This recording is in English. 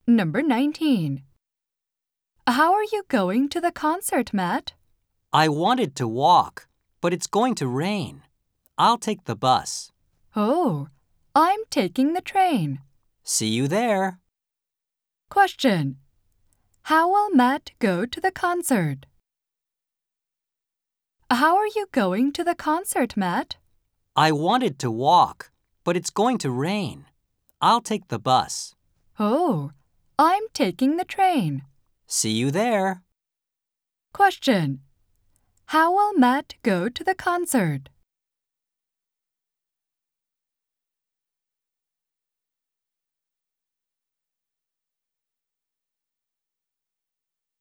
Number 19. How are you going to the concert, Matt? I wanted to walk, but it's going to rain. I'll take the bus. Oh, I'm taking the train. See you there. Question. How will Matt go to the concert? How are you going to the concert, Matt? I wanted to walk, but it's going to rain. I'll take the bus. Oh, I'm taking the train. See you there. Question. How will Matt go to the concert?